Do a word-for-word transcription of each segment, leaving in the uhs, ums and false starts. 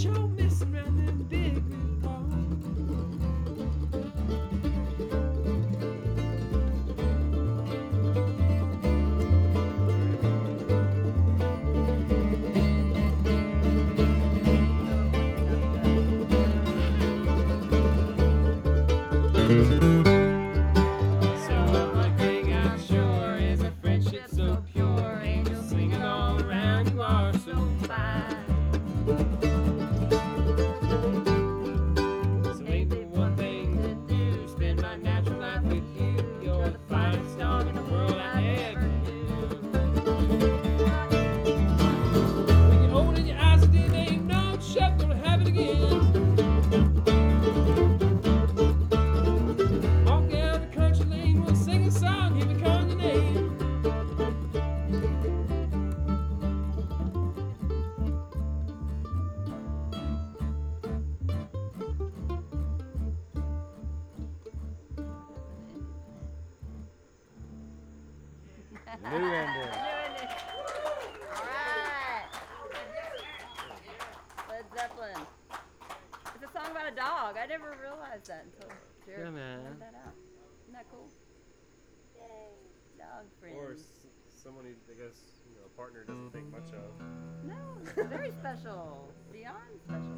sure missing around them big green walls. So one thing I'm sure is a friendship so pure. Angels singing all around, you are so fine. So ain't there one thing to do? Spend my natural life with you. You're the finest dog in the world I ever knew. When you're holding your eyes, it ain't no shut, gonna have it again. Walk down the country lane, we'll sing a song, here we call your name. New ending. All right. Led Zeppelin. It's a song about a dog. I never realized that until Jared Yeah, man. pointed that out. Isn't that cool? Yay, dog friends. Or s- someone who, I guess, you know, a partner doesn't think much of. No, it's very special. Beyond special.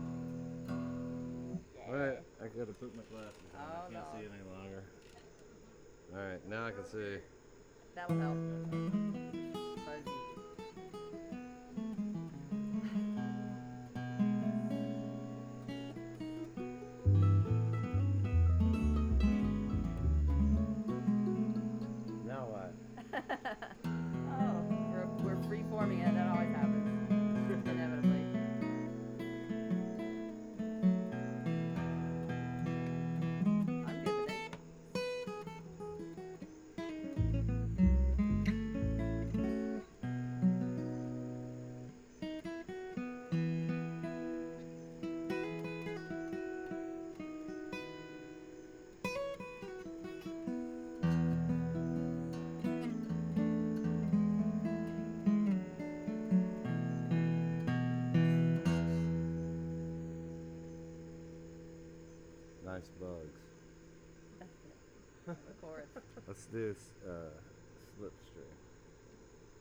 Yay. Alright, I gotta put my glasses on. Oh, I can't no. see any longer. Alright, now I can see. That'll help. Fuzzy. Now what? Oh, we're, we're free-forming it. That always happens. Inevitably. I'm good with it. Nice bugs. That's it. The chorus. Let's do uh, slipstream.